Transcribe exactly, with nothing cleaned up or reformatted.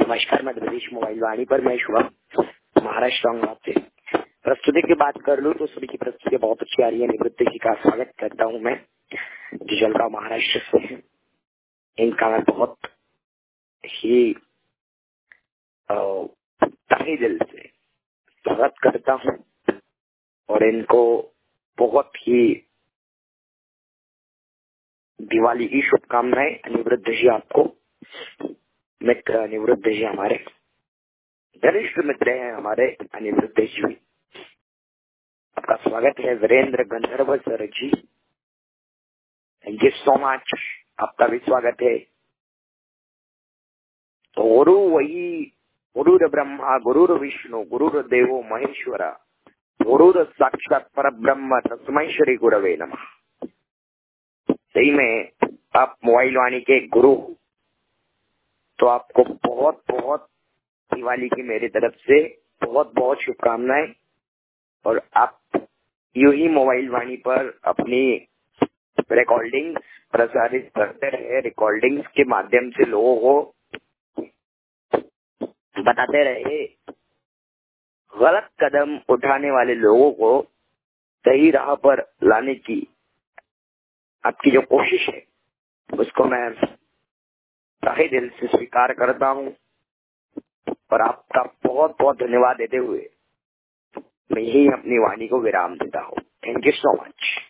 नमस्कार, मध्य प्रदेश मोबाइल वाणी पर मैं शुभम महाराष्ट्र औरंगाबाद से प्रस्तुति की बात कर लूँ तो सभी की प्रस्तुति बहुत अच्छी आ रही है। निवृत्ति जी का स्वागत करता हूँ मैं, जो जलगांव महाराष्ट्र से है। इनका मैं बहुत ही तहे दिल से स्वागत करता हूँ और इनको बहुत ही दिवाली की शुभकामनाएं। अनिवृत्त जी आपको मित्र, अनिवृत्त जी हमारे घनिष्ठ मित्र हैं हमारे अनिवृत्त जी। आपका स्वागत है Virendra Gandharv sir ji, thank you so much. आपका भी स्वागत है। तो गुरु वही गुरुर ब्रह्मा गुरुर विष्णु गुरुर देवो महेश्वरा गुरुर साक्षात पर ब्रह्म तस्मै श्री गुरवे नमः। सही में आप मोबाइल वाणी के गुरु, तो आपको बहुत बहुत दिवाली की मेरी तरफ से बहुत बहुत शुभकामनाएं। और आप यूं ही मोबाइल वाणी पर अपनी रिकॉर्डिंग्स प्रसारित करते रहे, रिकॉर्डिंग्स के माध्यम से लोगों को बताते रहे, गलत कदम उठाने वाले लोगों को सही राह पर लाने की आपकी जो कोशिश है उसको मैं तहे दिल से स्वीकार करता हूं और आपका बहुत बहुत धन्यवाद देते हुए मैं यही अपनी वाणी को विराम देता हूँ। Thank you so much.